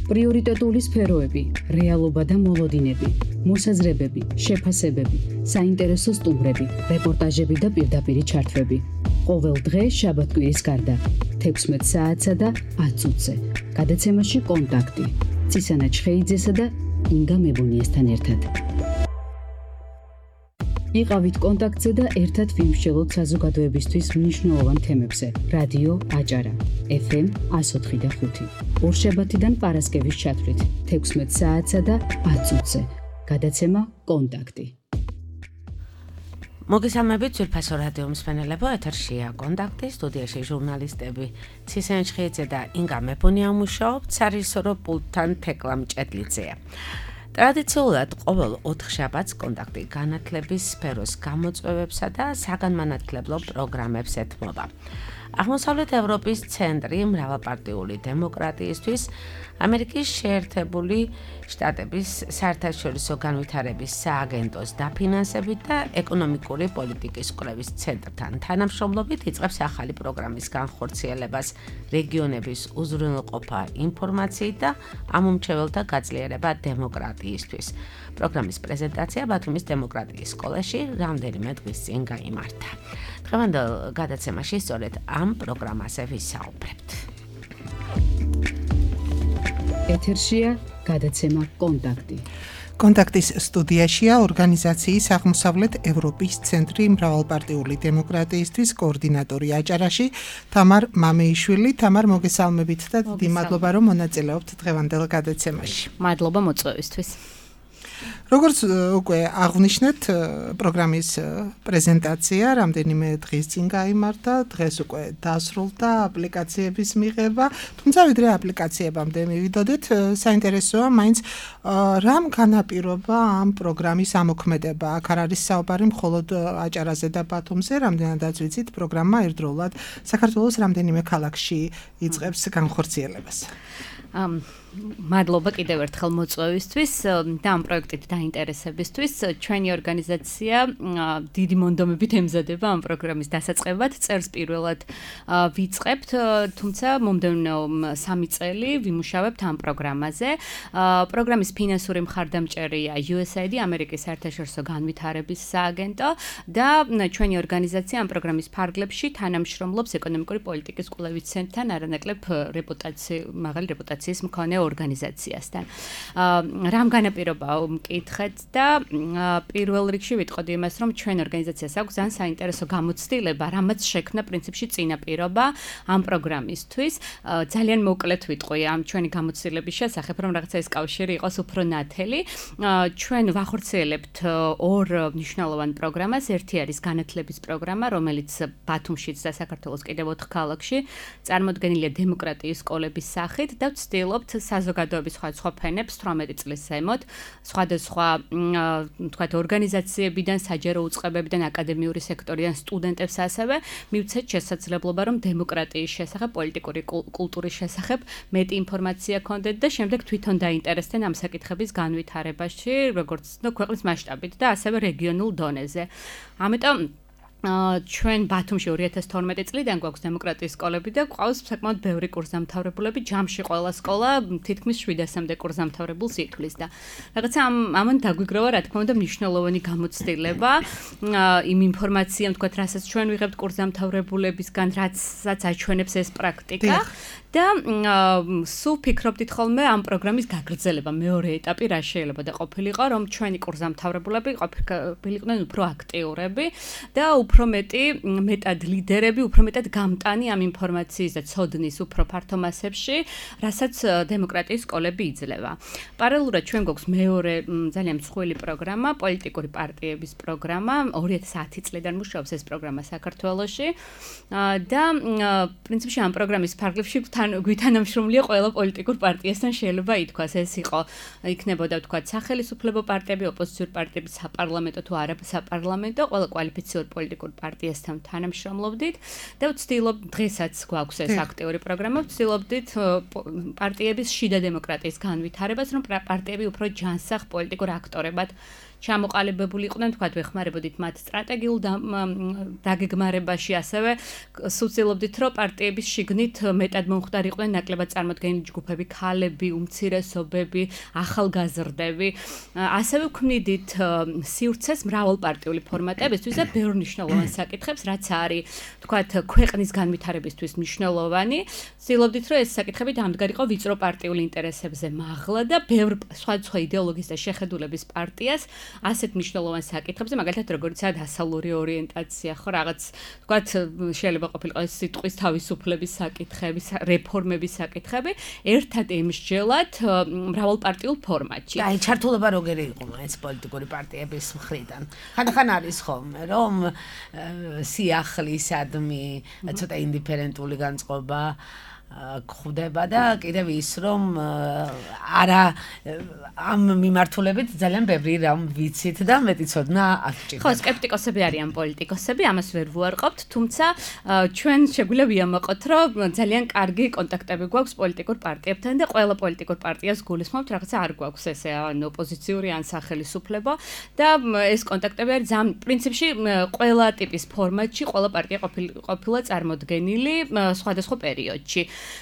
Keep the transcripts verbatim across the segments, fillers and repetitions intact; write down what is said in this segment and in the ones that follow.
პრიორიტეტული სფეროები, რეალობა და მოლოდინები, მოსაზრებები, შეფასებები, საინტერესო სტუმრები, რეპორტაჟები და პირდაპირი ჩართვები. ყოველ დღე შაბათ-კვირის გარდა, თექვსმეტ საათსა და ათ წუთზე. გადაცემაში კონტაქტი. ცისანა ჩხეიძესა და ინგა მებუნიესთან ერთად. იყავით კონტაქტზე და ერთად ვიმსჯელოთ საზოგადოებისთვის მნიშვნელოვან თემებზე. რადიო აჭარა, ეფ ემ εκατო ოთხი და ხუთი. ორშაბათიდან პარასკევის ჩათვლით, თექვსმეტ საათსა და ათ წუთზე. გადაცემა კონტაქტი. მოგესალმებით ძვირფასო რადიო მსმენელებო, ეთერშია კონტაქტი, სტუდიაში ჟურნალისტები ცისანა ჩხეიძე და ინგა მებუნია მუშაობთ, სარისორო პულტთან თეკლა მჭედლიძეა. ტრადიციულად ყოველ ოთხშაბათს კონტაქტი განათლების სფეროს გამოწვევებსა და საგანმანათლებლო პროგრამებს ეთმობა. აღმოსავლეთ ევროპის ცენტრი მრავალპარტიული დემოკრატიისთვის ამერიკის შეერთებული შტატების საერთაშორისო განვითარების სააგენტოს დაფინანსებით და ეკონომიკური პოლიტიკის კვლევის ცენტრთან თანამშრომლობით იწყებს ახალი პროგრამის განხორციელებას რეგიონების უზრუნველყოფა ინფორმაციით და ამომრჩეველთა გაძლიერება დემოკრატიისთვის. პროგრამის პრეზენტაცია ბათუმის დემოკრატიის სკოლაში რამდენიმე დღის წინ გაიმართა. დღევანდელ გადაცემაში სწორედ ამ პროგრამაზე ვისაუბრებთ. ეთერშია გადაცემა კონტაქტი. კონტაქტის სტუდიაშია ორგანიზაციის აღმოსავლეთ ევროპის ცენტრი მრავალპარტიული დემოკრატიისთვის კოორდინატორი აჭარაში თამარ მამეიშვილი. თამარ, მოგესალმებით და დიდი მადლობა რომ მონაწილეობთ დღევანდელ გადაცემაში. მადლობა მოწვევისთვის. როგორც უკვე აღვნიშნეთ, პროგრამის პრეზენტაცია რამდენიმე დღის წინ გაიმართა, დღეს უკვე დასრულდა აპლიკაციების მიღება, თუმცა ვიდრე აპლიკაციებამდე მივიდოდეთ, საინტერესოა მაინც რამ განაპირობა ამ პროგრამის ამოქმედება. აქ არ არის საუბარი მხოლოდ აჭარაზე და ბათუმზე, რამდენადაც ვიცით, პროგრამა ერთდროულად საქართველოს რამდენიმე ქალაქში იწყებს განხორციელებას. ამ მადლობა კიდევ ერთხელ მოწვევისთვის და ამ პროექტით დაინტერესებისთვის. ჩვენი ორგანიზაცია დიდი მონდომებით ემზადება ამ პროგრამის დასაწყებად. წერს პირველად ვიწყებთ, თუმცა მომდევნო სამი წელი ვიმუშავებთ ამ პროგრამაზე. პროგრამის ფინანსური მხარდამჭერია იუ ეს έი დი, ამერიკის საერთაშორისო განვითარების სააგენტო და ჩვენი ორგანიზაცია ამ პროგრამის ფარგლებში თანამშრომლობს ეკონომიკური პოლიტიკის კვლევის ცენტრთან, არანაკლებ რეპუტაცია, მაღალი რეპუტაციის მქონე ორგანიზაციასთან. რამ განაპირობა მკითხეთ და პირველ რიგში ვიტყოდი იმას, რომ ჩვენ ორგანიზაციას აქვს ძალიან საინტერესო გამოცდილება, რამაც შექმნა პრინციპში წინაპირობა ამ პროგრამისთვის. ძალიან მოკლედ ვიტყვი ამ ჩვენი გამოცდილების შესახებ, რომ რაღაცა ეს კავშირი იყოს უფრო ნათელი. ჩვენ ვახორციელებთ ორ მნიშვნელოვან პროგრამას. ერთი არის განათლების პროგრამა, რომელიც ბათუმშიც და საქართველოს კიდევ ოთხ ქალაქში წარმოდგენილია დემოკრატიის სკოლების სახით და ვცდილობთ საზოგადოების სხვა ფენებს თვრამეტი წლის ზემოთ სხვადასხვა თქვათ ორგანიზაციებიდან, საჯარო უწყებებიდან, აკადემიური სექტორიდან სტუდენტებს ასევე მივცეთ შესაძლებლობა, რომ დემოკრატიის შესახებ, პოლიტიკური კულტურის შესახებ მეტი ინფორმაცია ქონდეთ და შემდეგ თვითონ დაინტერესდნენ ამ საკითხების განვითარებაში, როგორც ნუ ქვეყნის მასშტაბით და ასევე რეგიონულ დონეზე. ამიტომ ჩვენ ბათუმში ორი ათას თორმეტი წლიდან გვაქვს დემოკრატიის სკოლები და გვყავს საკმაოდ ბევრი კურსდამთავრებულები, ჯამში ყველა სკოლა თითქმის შვიდასამდე კურსდამთავრებულს ითვლის და რაღაცა ამ ამან დაგვიგროვა, რა თქმა უნდა, მნიშვნელოვანი გამოცდილება იმ ინფორმაციამ, თქვათ, რასაც ჩვენ ვიღებთ კურსდამთავრებულებისგან, რაცაც აჩვენებს ეს პრაქტიკა და სულ ფიქრობდით ხოლმე ამ პროგრამის გაგრძელება. მეორე ეტაპი რა შეიძლება და ყოფილიყო, რომ ჩვენი კურსდამთავრებულები ყოფილიყვნენ უფრო აქტიურები და უფრო მეტი მეტად ლიდერები, უფრო მეტად გამტანი ამ ინფორმაციის და ცოდნის უფრო ფართო მასებში, რასაც დემოკრატიის სკოლები იძლევა. პარალელურად ჩვენ გვაქვს მეორე ძალიან მსხვილი პროგრამა, პოლიტიკური პარტიების პროგრამა. ორი ათას ათი წლიდან მუშაობს ეს პროგრამა საქართველოში და პრინციპში ამ პროგრამის ფარგლებში გვითანამშრომლია ყველა პოლიტიკურ პარტიასთან, შეიძლება ითქვას. ეს იყო იქნებოდა თქვათ სახელისუფლებო პარტიები, ოპოზიციური პარტიები, საპარლამენტო თუ არა საპარლამენტო, ყველა კვალიფიციური პოლიტიკურ პარტიასთან თანამშრომლობდით და ვცდილობ დღესაც გვაქვს ეს აქტიური პროგრამა, ვცდილობდით პარტიების შიდა დემოკრატიის განვითარებას, რომ პარტიები უფრო ჯანსაღ პოლიტიკურ აქტორებად ჩამოყალიბებული იყვნენ, თქვა ვეხმარებოდით მათ სტრატეგიულ დაგეგმარებაში, ასევე სუცილობდით, რომ პარტიების შიგნით მეტად მომხდარიყვნენ ნაკლებად წარმოდგენილი ჯგუფები, ქალები, უმცირესობები, ახალგაზრდები. ასევე ვქმნიდით სივრცეს მრავალპარტიული ფორმატებისთვის და ბევრ მნიშვნელოვან საკითხებს, რაც არის, თქვათ, ქვეყნის განვითარებისთვის მნიშვნელოვანი. ვცდილობდით, რომ ეს საკითხები დამდგარიყო ვიწრო პარტიული ინტერესებზე მაღლა და ბევრ სხვადასხვა იდეოლოგიის და შეხედულების პარტიას ასეთ მნიშვნელოვან საკითხებზე, მაგალითად, როგორიცაა დასავლური ორიენტაცია, ხო, რაღაც, თქვათ, შეიძლება ყოფილიყო სიტყვის თავისუფლების საკითხები, რეფორმების საკითხები, ერთად ემსჯელად მრავალპარტიულ ფორმატში. აი, ჩართულობა როგორი იყო ეს პოლიტიკური პარტიების მხრიდან? ხან-ხან არის ხოლმე, რომ სიახლისადმი, ცოტა ინდიფერენტული განწყობა გვხვდება და კიდევ ის რომ არა ამ მიმართულებით ძალიან ბევრი რამ ვიცით და მეტი ცოდნა აღჭირდება. ხო, სკეპტიკოსები არიან პოლიტიკოსები, ამას ვერ ვუარყოფთ, თუმცა ჩვენ შეგვიძლია ვიამაყოთ, რომ ძალიან კარგი კონტაქტები გვაქვს პოლიტიკურ პარტიებთან და ყველა პოლიტიკურ პარტიას გულისხმობთ, რაღაცა არ გვაქვს ესე ან ოპოზიციური ან სახელმწიფო და ეს კონტაქტები არის ძალიან პრინციპში ყველა ტიპის ფორმატში, ყველა პარტია ყოფილა წარმოდგენილი სხვადასხვა პერიოდში.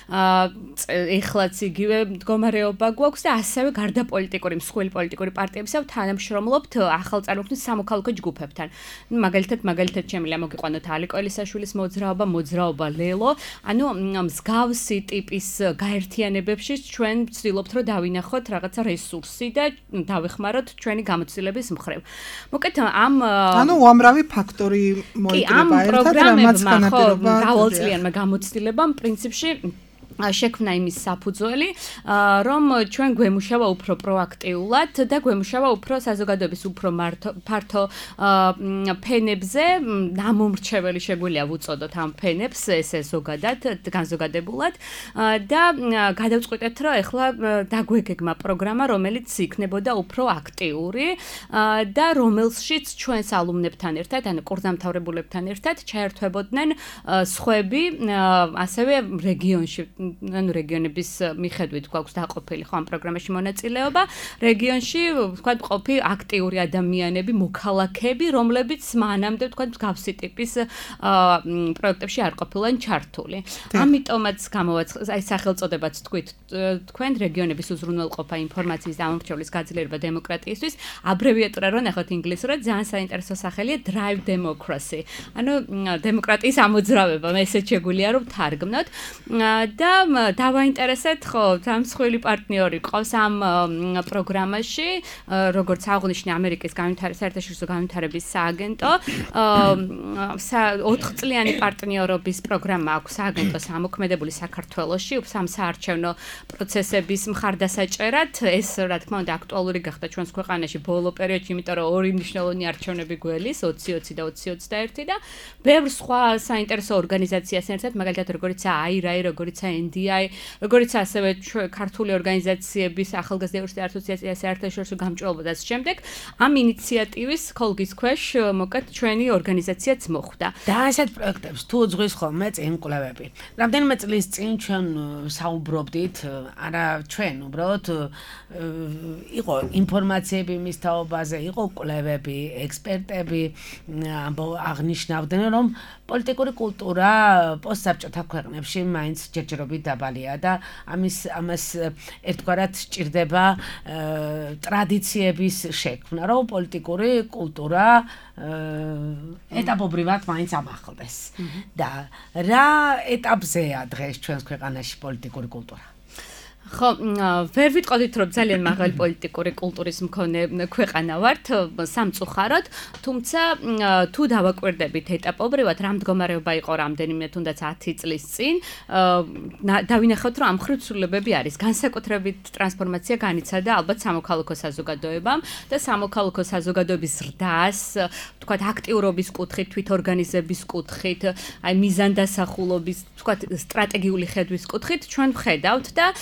ეხლაც იგივე მდგომარეობა გვაქვს და ასევე გარდა პოლიტიკური, მსხვილი პოლიტიკური პარტიებისა თანამშრომლობთ ახალწარმოქმნის სამოქალაქო ჯგუფებთან. მაგალითად, მაგალითად შემიძლია მოგიყვანოთ ალიკო ელისაშვილის მოძრაობა, მოძრაობა ლელო, ანუ მსგავსი ტიპის გაერთიანებებში ჩვენ ვცდილობთ, რომ დავინახოთ რაღაცა რესურსი და დავეხმაროთ ჩვენი გამოცდილების მხრივ. მოკლედ ამ ანუ უამრავი ფაქტორი მოიკრება ერთად, რამაც განაპირობა მრავალწლიანმა გამოცდილებამ პრინციპში შექმნა იმის საფუძველი, რომ ჩვენ გვემუშავა უფრო პროაქტიულად და გვემუშავა უფრო საზოგადოების უფრო ფართო ფენებზე, ნამომრჩეველი შეგვიძლია ვუწოდოთ ამ ფენებს, ესე ზოგადად, განზოგადებულად და გადავწყვიტეთ, რომ ეხლა დაგვეგეგმა პროგრამა, რომელიც იქნებოდა უფრო აქტიური და რომელშიც ჩვენს ალუმნებთან ერთად, ანუ კურსდამთავრებულებთან ერთად ჩაერთვებოდნენ სხვები, ასევე რეგიონში ანუ რეგიონების მიხედვით გვაქვს დაყოფილი ხო ამ პროგრამაში მონაწილეობა რეგიონში ვთქვათ ყოფი აქტიური ადამიანები, მოქალაქეები, რომლებიც მანამდე ვთქვათ მსგავსი ტიპის პროექტებში არ ყოფილან ჩართული. ამიტომაც გამოვაცხადეთ, აი სახელწოდებაც თქვით თქვენ რეგიონების უზრუნველყოფა ინფორმაციის დამორჩევის გაძლიერება დემოკრატიისთვის, აბრევიატურა რო ნახოთ ინგლისურად, ძალიან საინტერესო სახელია Drive Democracy. ანუ დემოკრატიის ამოძრავება, მე ესეც შეგვიძლია რომ თარგმნოთ და დავაინტერესეთ ხო სამსხვილი პარტნიორი ყავს ამ პროგრამაში, როგორც აღნიშნე ამერიკის საერთაშორისო განვითარების სააგენტო, ოთხწლიანი პარტნიორობის პროგრამა აქვს სააგენტოს ამოქმედებული საქართველოში, სამსაარჩევნო პროცესების მხარდასაჭერად, ეს რა თქმა უნდა აქტუალური გახდა ჩვენს ქვეყანაში ბოლო პერიოდში, იმიტომ რომ ორი მნიშვნელოვანი არჩევნები გველის, ოცი ოცი და ოცი ოცდაერთი და ბევრ სხვა საინტერესო ორგანიზაციას ერთად, მაგალითად როგორიცაა აი эр აი, როგორიცაა ენ დი აი, როგორც ასევე ქართული ორგანიზაციების ახალგაზრდების ასოციაციის საერთაშორისო გამჭვირვალობა და შემდეგ ამ ინიციატივის ხოლგის ქვეშ მოკეთ ჩვენი ორგანიზაციაც მოხვდა. და ასეთ პროექტებს თუ უძღვის ხოლმე წინ კვლევები. რამდენიმე წლის წინ ჩვენ საუბრობდით, არა ჩვენ, უბრალოდ იყო ინფორმაციები მის თაობაზე, იყო კვლევები, ექსპერტები აღნიშნავდნენ, რომ პოლიტიკური კულტურა პოსტსაბჭოთა ქვეყნებში მაინც ჯერჯერობით დაბალია და ამის ამას ერთგვარად სჭირდება ტრადიციების შექმნა, რომ პოლიტიკური კულტურა ეტაპობრივად მაინც ამახლდეს. და რა ეტაპზეა დღეს ჩვენს ქვეყანაში პოლიტიკური კულტურა? ხო, ვერ ვიტყოდით, რომ ძალიან მაღალი პოლიტიკური კულტურის მქონე ქვეყანა ვართ, სამწუხაროდ, თუმცა თუ დავაკვირდებით ეტაპობრივად, რა მდგომარეობა იყო რამდენიმე თუნდაც ათი წლის წინ, დავინახავთ, რომ ამ მხრივ ცვლილებები არის. განსაკუთრებით ტრანსფორმაცია განიცადა ალბათ სამოქალაქო საზოგადოებამ და სამოქალაქო საზოგადოების ზრდას, თქვათ აქტიურობის კუთხით, თვითორგანიზების კუთხით, აი მიზანდასახულობის, თქვათ სტრატეგიული ხედვის კუთხით ჩვენ ვხედავთ და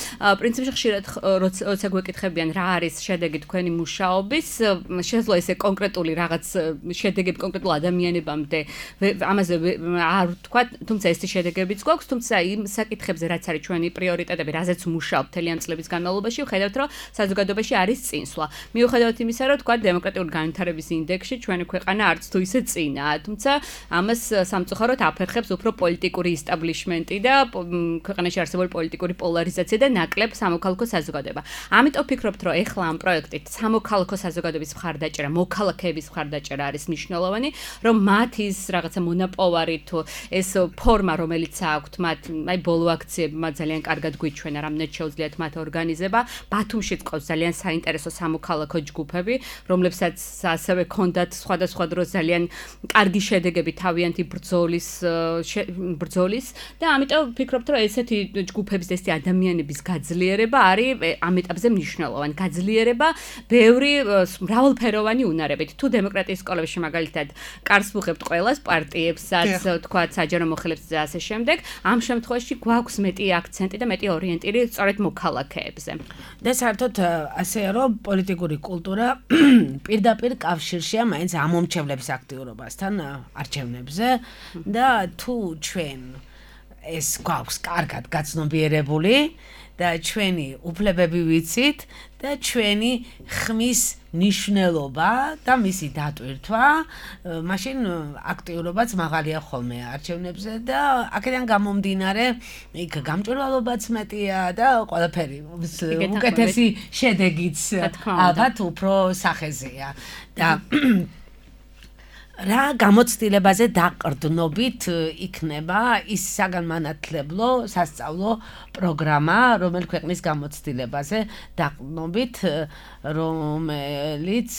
პრინციპში ხშირად როცა გვეკითხებიან რა არის შედეგი თქვენი მუშაობის, შესაძლოა ესე კონკრეტული რაღაც შედეგები კონკრეტულ ადამიანებამდე ამაზე არ ვთქვა, თუმცა ეს შედეგებიც გვაქვს, თუმცა იმ საკითხებზე რაც არის ჩვენი პრიორიტეტები, რაზეც ვმუშაობთ მთელი ამ წლების განმავლობაში, ვხედავთ, რომ საზოგადოებაში არის წინსვლა. მიუხედავად იმისა, რომ თქვა დემოკრატიული განვითარების ინდექსში ჩვენი ქვეყანა არც თუ ისე წინაა, თუმცა ამას სამწუხაროდ აფერხებს უფრო პოლიტიკური ისტაბლიშმენტი და ქვეყანაში არსებული პოლიტიკური პოლარიზაცია და ნაკლებ სამოქალაქო საზოგადოება. ამიტომ ვფიქრობთ, რომ ეხლა ამ პროექტით სამოქალაქო საზოგადოების მხარდაჭერა, მოქალაქეების მხარდაჭერა არის მნიშვნელოვანი, რომ მათ ის რაღაცა მონაპოვარი თუ ეს ფორმა, რომელიც აქვთ, მათ აი ბოლო აქციები მათ ძალიან კარგად გვიჩვენა, რამდენად შეუძლიათ მათ ორგანიზება. ბათუმშიც ყავს ძალიან საინტერესო სამოქალაქო ჯგუფები, რომლებსაც ასევე ჰქონდათ სხვადასხვა დროს ძალიან კარგი შედეგები თავიანთი ბრძოლის ბრძოლის და ამიტომ ვფიქრობთ, რომ ესეთი ჯგუფების და ესეთი ადამიანების გაძლიერება არის ამ ეტაპზე მნიშვნელოვანი. გაძლიერება ბევრი მრავალფეროვანი უნარებით. თუ დემოკრატიის სკოლებში მაგალითად კარს ვუღებთ ყველას პარტიებსაც, თქვა საჯარო მოხელებს და ასე შემდეგ, ამ შემთხვევაში გვაქვს მეტი აქცენტი და მეტი ორიენტირი სწორედ მოქალაქეებზე. და საერთოდ ასე რომ პოლიტიკური კულტურა პირდაპირ კავშირშია მაინც ამომრჩევლების აქტიურობასთან არჩევნებზე და თუ ჩვენ ეს გვაქვს კარგად გაცნობიერებული და ჩვენი უფლებები ვიცით და ჩვენი ხმის ნიშნულობა და მისი დატვირთვა, მაშინ აქტიურობაც მაღალია ხოლმე არჩევნებზე და აქედან გამომდინარე იქ გამჭვირვალობაც მეტია და ყველაფერი უკეთესი შედეგიც ალბათ უფრო სახეზეა და რა გამოცდილებაზე დაყრდნობით იქნება ის საგანმანათლებლო სასწავლო პროგრამა, რომელიც ქვეყნის გამოცდილებაზე დაყრდნობით, რომელიც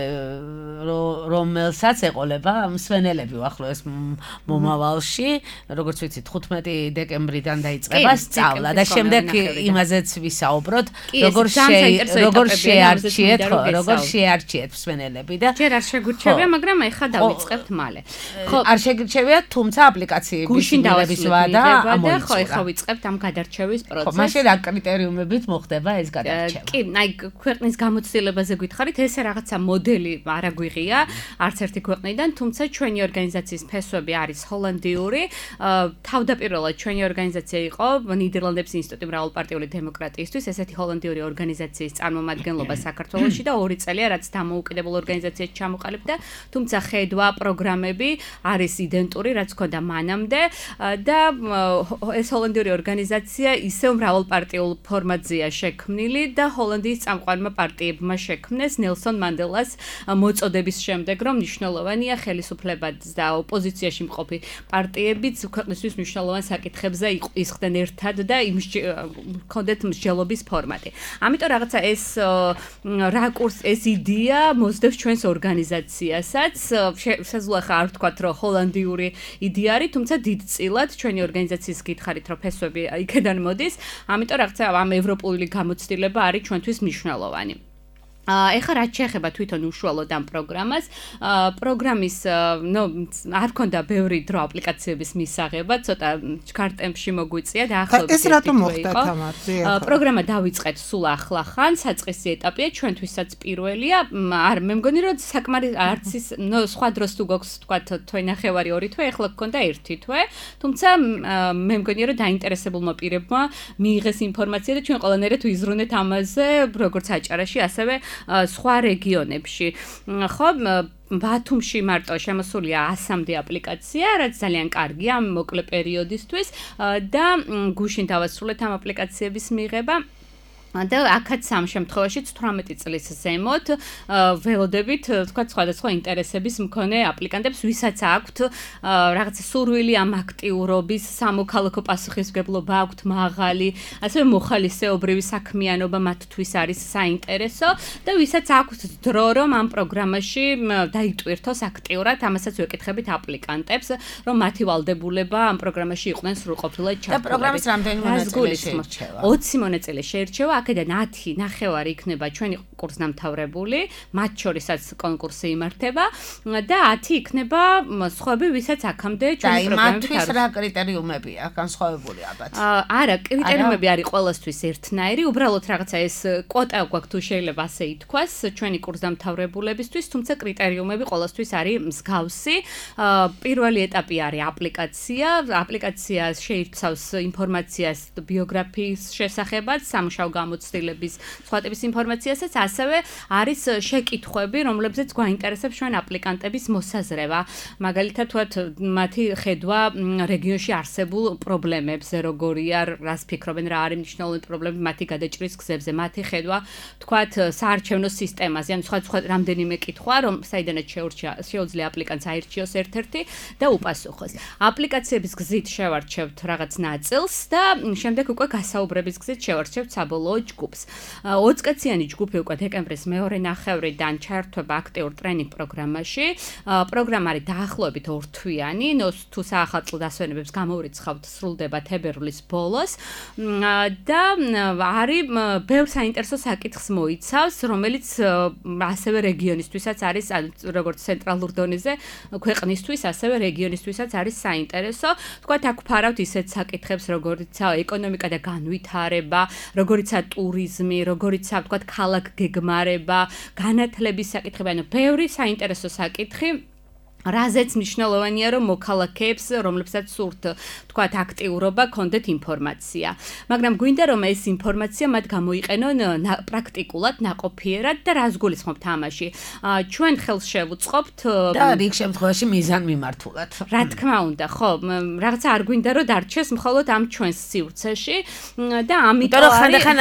რომელსაც ეყოლება მსვენელები უახლოეს მომავალში, როგორც ვიცით, ხუთმეტი დეკემბრიდან დაიწყება სწავლა და შემდეგ იმაზეც ვისაუბროთ, როგორ როგორ შეარჩიეთ, როგორ შეარჩიეთ მსვენელები და ჯერ არ შეგურჩევია, მაგრამ ეხლა დავიწყებთ მალე. ხო, არ შეგრჩევია, თუმცა აპლიკაციების გუშინ დავასრულებთ და ხო, ეხლა ვიწყებთ ამ გადარჩევის პროცესს. ხო, მაშინ რა კრიტერიუმებით მოხდება ეს გადარჩევა? კი, აი ქვეყნის გამოცდილებაზე გითხარით, ესე რაღაცა მოდელი არ აგვიღია არც ერთი ქვეყნიდან, თუმცა ჩვენი ორგანიზაციის ფესვები არის ჰოლანდიური. თავდაპირველად ჩვენი ორგანიზაცია იყო ნიდერლანდების ინსტიტუტი მრავალპარტიული დემოკრატიისთვის, ესეთი ჰოლანდიური ორგანიზაციის წარმომადგენლობა საქართველოში და ორი წელია რაც დამოუკიდებელ ორგანიზაციას ჩამოყალიბდა, თუმცა ხედვა პროგრამები არის იდენტური, რაც ჰქონდა მანამდე და ეს ჰოლანდიური ორგანიზაცია ისევ მრავალპარტიულ ფორმატზეა შექმნილი და ჰოლანდიის წამყვანმა პარტიებმა შექმნეს ნელსონ მანდელას მოწოდების შემდეგ, რომ მნიშვნელოვანია ხელისუფლებაც და ოპოზიციაში მყოფი პარტიებიც ქვეყნისთვის მნიშვნელოვან საკითხებზე ისხდნენ ერთად და იმ ჰქონდეთ მსჯელობის ფორმატი. ამიტომ რაღაცა ეს რაკურს, ეს იდეა მოსდევს ჩვენს ორგანიზაციასაც. შესაძლოა ხა არ ვთქვათ, რომ ჰოლანდიური იდეა არის, თუმცა დიდწილად ჩვენი ორგანიზაციის გითხარით, რომ ფესვები იქედან მოდის, ამიტომ რაღაცა ამ ევროპული გამოცდილება არის ჩვენთვის მნიშვნელოვანი. ეხლა რაც შეეხება თვითონ უშუალოდ ამ პროგრამას, პროგრამის ნუ არ ქონდა ბევრი დრო აპლიკაციების მისაღება, ცოტა ჩქარტემში მოგვიწია და ახლობთ. ეს რატომ მოხდა თამარ? პროგრამა დავიწყეთ სულ ახლახან, საწყისი ეტაპია, ჩვენთვისაც პირველია. არ მე მგონი რომ საკმარის არც ის ნუ სხვა დროს თუ გქონდა თქვათ თვე ნახევარი ორი თვე, ეხლა გქონდა ერთი თვე, თუმცა მე მგონი რომ დაინტერესებულმა პირებმა მიიღეს ინფორმაცია და ჩვენ ყველანაირად ვიზრუნეთ ამაზე, როგორც აჭარაში, ასევე სხვა რეგიონებში. ხო, ბათუმში მარტო შემოსულია ასამდე აპლიკაცია, რაც ძალიან კარგია ამ მოკლე პერიოდისთვის და გუშინ დავასრულეთ ამ აპლიკაციების მიღება. და აქაც ამ შემთხვევაშიც თვრამეტი წლის ზემოთ ველოდებით თქვა სხვადასხვა ინტერესების მქონე აპლიკანტებს, ვისაც აქვთ რაღაცა სურვილი ამ აქტიურობის, სამოქალაქო პასუხისმგებლობა აქვთ მაღალი, ასევე მოხალისეობრივი საქმიანობა მათთვის არის საინტერესო და ვისაც აქვთ დრო რომ ამ პროგრამაში დაიტვირთოს აქტიურად, ამასაც ვეკითხებით აპლიკანტებს, რომ მათი ვალდებულება ამ პროგრამაში იყვნენ სრულყოფილად ჩართული. და პროგრამის რამდენი მონაწილე შეირჩევა? ოცი მონაწილე შეირჩევა. აქედან ათი ნახევარი იქნება ჩვენი კურსდამთავრებული, მათ შორისაც კონკურსი იმართება და ათი იქნება სხვები, ვისაც აქამდე ჩვენი პროგრამებით არის. და იმათთვის რა კრიტერიუმები აქვს განსხვავებული ალბათ? არა, კრიტერიუმები არის ყველასთვის ერთნაირი, უბრალოდ რაღაცა ეს კვოტა გვაქვს თუ შეიძლება ასე ითქვას, ჩვენი კურსდამთავრებულებისთვის, თუმცა კრიტერიუმები ყველასთვის არის მსგავსი. პირველი ეტაპი არის აპლიკაცია. აპლიკაცია შეიცავს ინფორმაციას ბიოგრაფიის შესახებაც, სამუშაო გამოცდილების სხვა ტიპის ინფორმაციასაც, ასევე არის შეკითხვები, რომლებზეც გვაინტერესებს ჩვენ აპლიკანტების მოსაზრება. მაგალითად, თქვათ, მათი ხედვა რეგიონში არსებულ პრობლემებზე, როგორია, რას ფიქრობენ, რა არის მნიშვნელოვანი პრობლემები მათი გადაჭრის გზებზე, მათი ხედვა, თქვათ, საარჩევნო სისტემაზე, ან სხვა სხვა რამდენიმე კითხვა, რომ საიდანაც შეუძლია აპლიკანტს აირჩიოს ერთ-ერთი და უპასუხოს. აპლიკაციების გზით შევარჩევთ რაღაც ნაწილს და შემდეგ უკვე გასაუბრების გზით შევარჩევთ საბოლოო ჯგუფს. ოცკაციანი ჯგუფი უკვე დეკემბრის მეორე ნახევრიდან ჩაერთვება აქტიურ ტრენინგ პროგრამაში. პროგრამა არის დაახლოებით ორთვიანი, თუ საახალწლო დასვენებებს გამოვრიცხავთ, სრულდება თებერვლის ბოლოს და არის ბევრ საინტერესო საკითხს მოიცავს, რომელიც ასევე რეგიონისთვისაც არის, როგორც ცენტრალურ დონეზე ქვეყნისთვის, ასევე რეგიონისთვისაც არის საინტერესო. თქვათ, აქ ვფარავთ ისეთ საკითხებს, როგორიცაა ეკონომიკა და განვითარება, როგორიცაა ტურიზმი, როგორიცაა, თქვათ, ქალაქგეგმარება, განათლების საკითხები, ანუ ბევრი საინტერესო საკითხი. რაზეც მნიშვნელოვანია, რომ მოქალაქეებს, რომლებსაც სურთ, თქვათ, აქტიურობა, კონდეთ ინფორმაცია. მაგრამ გვინდა, რომ ეს ინფორმაცია მათ გამოიყენონ პრაქტიკულად, ნაყოფიერად და რას გულისხმობთ ამაში. ჩვენ ხელს შევუწყობთ და რიგ შემთხვევაში მიზანმიმართულად. რა თქმა უნდა, ხო, რაღაცა არ გვინდა, რომ დარჩეს მხოლოდ ამ ჩვენს სივრცეში და ამიტომ არის ხანდახან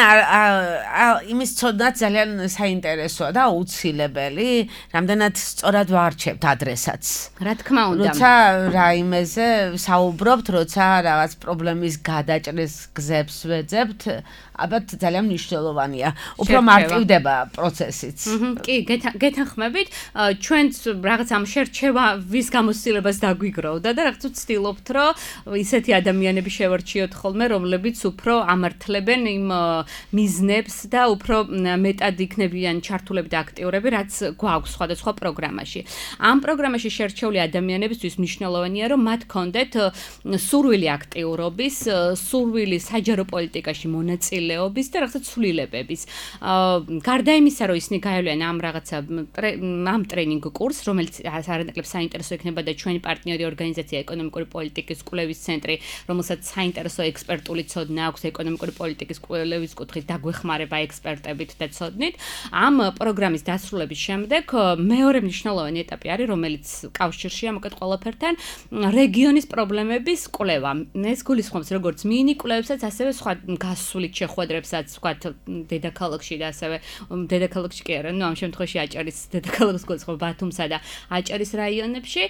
იმის ცოდნაც ძალიან საინტერესოა და აუცილებელი, რამდენად სწორად ვარჩევთ ადრესატს. რა თქმა უნდა. როცა რაიმეზე საუბრობთ, როცა რაღაც პრობლემის გადაჭრის გზებს ვეძებთ, ალბათ ძალიან მნიშვნელოვანია. უფრო მარტივდება პროცესიც. კი, გეთანხმებით, ჩვენც რაღაც ამ შერჩევა ვის გამოცდილებას დაგვიგროვდა და რაღაც ვცდილობთ, რომ ისეთი ადამიანები შევარჩიოთ ხოლმე, რომლებიც უფრო ამართლებენ იმ მიზნებს და უფრო მეტად იქნებიან ჩართულები და აქტიურები, რაც გვაქვს სხვადასხვა პროგრამაში. ამ პროგრამაში შერჩეული ადამიანებისთვის მნიშვნელოვანია, რომ მათ კონდეთ სურვილი აქტიურობის, სურვილი საჯარო პოლიტიკაში მონაწილეობის და რაღაცა ცვლილებების. გარდა იმისა, რომ ისინი გაევლიან ამ რაღაცა ამ ტრენინგ კურსს, რომელიც არანაკლებ საინტერესო იქნება და ჩვენი პარტნიორი ორგანიზაცია ეკონომიკური პოლიტიკის კვლევის ცენტრი, რომელსაც საინტერესო ექსპერტული ცოდნა აქვს ეკონომიკური პოლიტიკის კვლევის კუთხით დაგვეხმარება ექსპერტებით და ცოდნით. ამ პროგრამის დასრულების შემდეგ მეორე მნიშვნელოვანი ეტაპი არის, რომელიც კავშირშია მოკეთ ყველაფერთან, რეგიონის პრობლემების კვლევა. ეს გულისხმობს როგორც მინი კვლევებსაც, ასევე სხვა გასულით შეხვედრებსაც, ვთქვათ, დედაქალაქში და ასევე დედაქალაქში კი არა, ნუ ამ შემთხვევაში აჭარის დედაქალაქს გულისხმობ ბათუმსა და აჭარის რაიონებში,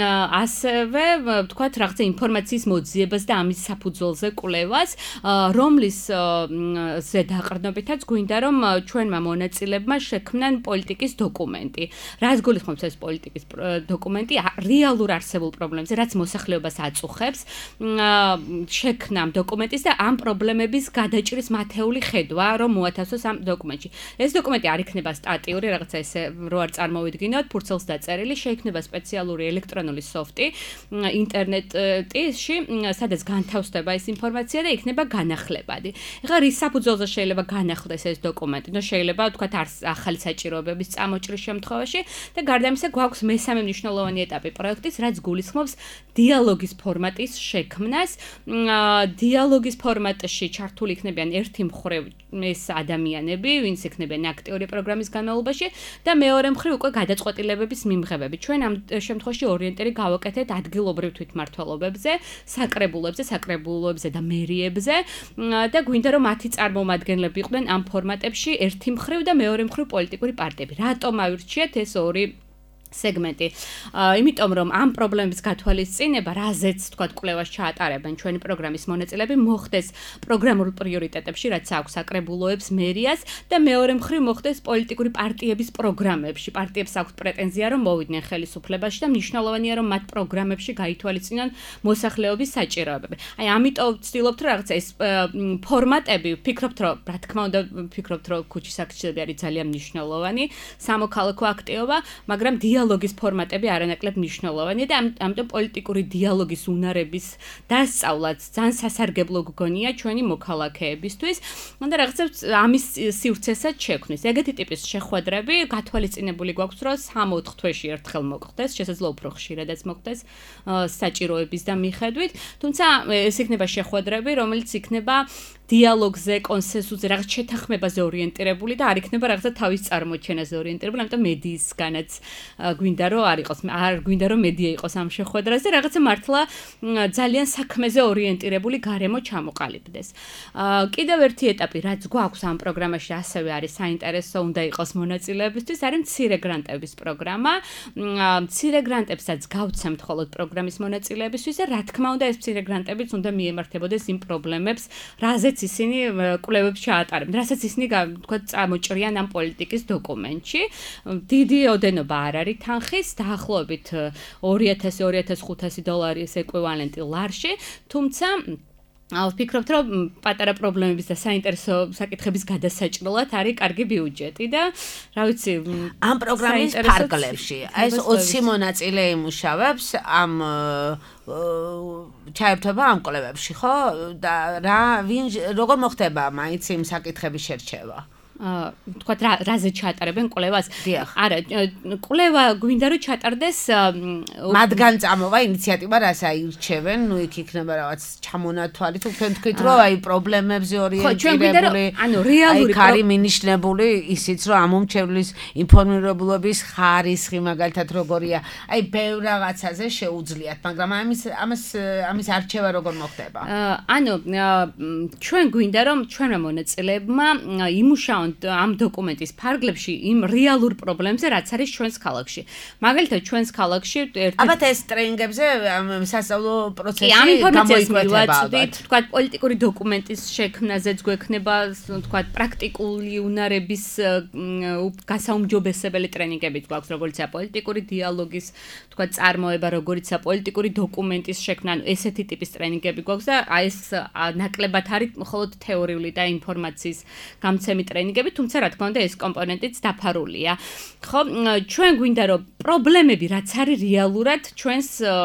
ასევე ვთქვათ, რაღაცა ინფორმაციის მოძიებას და ამის საფუძველზე კვლევას, რომლის ზე დაყრდნობითაც გვინდა, რომ ჩვენმა მონაწილებმა შექმნან პოლიტიკის დოკუმენტი. რას გულისხმობს ეს პოლიტიკის დოკუმენტი? რეალურ არსებულ პრობლემებზე, რაც მოსახლეობას აწუხებს, შექმნამ დოკუმენტის და ამ პრობლემების გადაჭრის მათეული ხედვა, რომ მოათავსოს ამ დოკუმენტში. ეს დოკუმენტი არ იქნება სტატიური, რაღაცა ესე რო არ წარმოვიდგინოთ, ფურცელს დაწერილი, შეიქმნება სპეციალური ელექტრონული სოფტი ინტერნეტში, სადაც განთავსდება ეს ინფორმაცია და იქნება განახლებადი. ეხლა რის საფუძველზე შეიძლება განახლდეს ეს დოკუმენტი? ნუ შეიძლება ვთქვათ ახალი საჭიროებების წამოჭრის შემთხვევაში და გარდა ამისა გვაქვს მესამე მნიშვნელოვანი ეტაპი პროექტის, რაც გულისხმობს დიალოგის ფორმატის შექმნას. დიალოგის ფორმატში ჩართული იქნებიან ერთი მხრივ ეს ადამიანები, ვინც იქნებიან აქტიური პროგრამის განმავლობაში და მეორე მხრივ უკვე გადაწყვეტილებების მიმღებები. ჩვენ ამ შემთხვევაში ორიენტირი გავაკეთეთ ადგილობრივ თვითმმართველობებზე, საკრებულოებზე, საკრებულოებზე და მერიებზე და გვინდა რომ მათი წარმომადგენლები იყვნენ ამ ფორმატებში ერთი მხრივ და მეორე მხრივ პოლიტიკური პარტიები. რატომ ავირჩიეთ ეს ორი სეგმენტი. იმიტომ რომ ამ პრობლემების გათვალისწინება, რაზეც თქვათ კვლევას ჩაატარებენ ჩვენი პროგრამის მონაწილეები, მოხდეს პროგრამულ პრიორიტეტებში, რაც აქვს საკრებულოებს, მერიას და მეორე მხრივ მოხდეს პოლიტიკური პარტიების პროგრამებში. პარტიებს აქვს პრეტენზია, რომ მოვიდნენ ხელისუფლებაში და მნიშვნელოვანია, რომ მათ პროგრამებში გაითვალისწინონ მოსახლეობის საჭიროებები. აი, ამიტომ ვცდილობთ, რომ რაღაცა ეს ფორმატები, ვფიქრობთ, რომ რა თქმა უნდა, ვფიქრობთ, რომ ქუჩის აქციები არის ძალიან მნიშვნელოვანი, სამოქალაქო აქტივობა, მაგრამ დიალოგის ფორმატები არანაკლებ მნიშვნელოვანია და ამიტომ პოლიტიკური დიალოგის უნარების დასწავლაც ძალიან სასარგებლო გგონია ჩვენი მოქალაქეებისთვის. და რაღაცა ამის სივრცესაც შექმნის. ეგეთი ტიპის შეხვედრები გათვალისწინებული გვაქვს, რომ სამოთხ თვეში ერთხელ მოხდეს, შესაძლოა უფრო ხშირადაც მოხდეს საჭიროების და მიხედვით. თუმცა ეს იქნება შეხვედრები, რომელიც იქნება დიალოგზე, კონსენსუსზე, რაღაც შეთანხმებაზე ორიენტირებული და არ იქნება რაღაცა თავის წარმოჩენაზე ორიენტირებული, ამიტომ მედიისგანაც გვინდა რომ არ იყოს, არ გვინდა რომ მედია იყოს ამ შეხვედრაზე, რაღაცა მართლა ძალიან საქმეზე ორიენტირებული გარემო ჩამოყალიბდეს. კიდევ ერთი ეტაპი, რაც გვაქვს ამ პროგრამაში ასევე არის საინტერესო, უნდა იყოს მონაწილეებისთვის, არის მცირე გრანტების პროგრამა. მცირე გრანტებსაც გავცემთ მხოლოდ პროგრამის მონაწილეებისთვის და რა თქმა უნდა ეს მცირე გრანტებიც უნდა მიემართებოდეს იმ პრობლემებს, რაზეც ისინი კვლევებს ჩაატარებენ, რასაც ისინი თქვა წამოჭრიან ამ პოლიტიკის დოკუმენტში. დიდი ოდენობა არ არის თანხის, დაახლოებით ორი ათასი ორი ათას ხუთასი დოლარის ეკვივალენტი ლარში, თუმცა ვფიქრობთ, რომ პატარა პრობლემების და საინტერესო საკითხების გადასაჭრელად არის კარგი ბიუჯეტი და რა ვიცი, ამ პროგრამის ფარგლებში, ეს ოცი მონაწილე იმუშავებს ამ ჩაერთვება ამ კვლევებში, ხო? და რა ვინ როგორ მოხდება მაინც იმ საკითხების შერჩევა? თქვა რა რაზე ჩაატარებენ კვლევას? არა, კვლევა გვინდა რომ ჩატარდეს მათგან წამოვა ინიციატივა, რას აირჩევენ, ნუ იქ იქნება რაღაც ჩამონათვალი, თუ თქვენ თქვით რომ აი პრობლემებზე ორიენტირებული, ანუ რეალური კარი მინიშნებული ისიც რომ ამ უმრჩევლის ინფორმირებულობის ხარისხი მაგალითად როგორია, აი ბევრ რაღაცაზე შეუძლიათ, მაგრამ ამის ამას ამის არჩევა როგორ მოხდება? ანუ ჩვენ გვინდა რომ ჩვენმა მონაწილეებმა იმუშაონ ამ დოკუმენტის ფარგლებში იმ რეალურ პრობლემებზე, რაც არის ჩვენს ქალაქში. მაგალითად, ჩვენს ქალაქში ერთ ალბათ ეს ტრენინგებზე სასწავლო პროცესი ამ ინფორმაციას გამოიკვეთება. თქვა პოლიტიკური დოკუმენტის შექმნაზეც გვექნება, თქვა პრაქტიკული უნარების გასაუმჯობესებელი ტრენინგებიც გვაქვს, როგორიცაა პოლიტიკური დიალოგის, თქვა წარმოება, როგორიცაა პოლიტიკური დოკუმენტის შექმნა, ანუ ესეთი ტიპის ტრენინგები გვაქვს და აი ეს ნაკლებად არის მხოლოდ თეორიული და ინფორმაციის გამცემი ტრენინგები, თუმცა რა თქმა უნდა ეს კომპონენტიც დაფარულია. ხო, ჩვენ გვინდა რომ პრობლემები, რაც არის რეალურად ჩვენს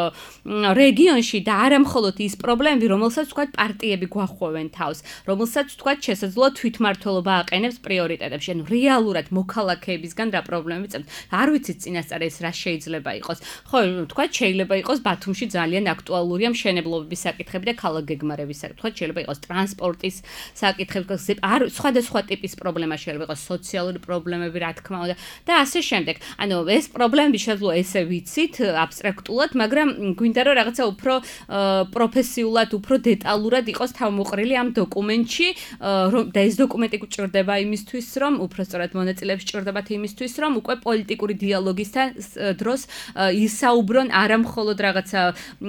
რეგიონში და არა მხოლოდ ის პრობლემები, რომელსაც თქვა პარტიები გვახვევენ თავს, რომელსაც თქვა შესაძლოა თვითმმართველობა აყენებს პრიორიტეტებში, ანუ რეალურად მოქალაქეებისგან რა პრობლემები წამს. არ ვიცით წინასწარ ეს რა შეიძლება იყოს. ხო, თქვა შეიძლება იყოს ბათუმში ძალიან აქტუალურია მშენებლობების საკითხები და ქალაქგეგმარების საკითხი, თქვა შეიძლება იყოს ტრანსპორტის საკითხები, არ სხვადასხვა ტიპის პრობლემა შეიძლება იყოს სოციალური პრობლემები, რა თქმა უნდა და ასე შემდეგ. ანუ ეს პრობლემები შესაძლოა ესე ვიცით აბსტრაქტულად, მაგრამ გვინდა რომ რაღაცა უფრო პროფესიულად, უფრო დეტალურად იყოს თავმოყრილი ამ დოკუმენტში და ეს დოკუმენტი გვჭირდება იმისთვის, რომ უფრო სწორად მონაწილეებს ჭირდებათ იმისთვის, რომ უკვე პოლიტიკური დიალოგისთან დროს ისაუბრონ არა მხოლოდ რაღაცა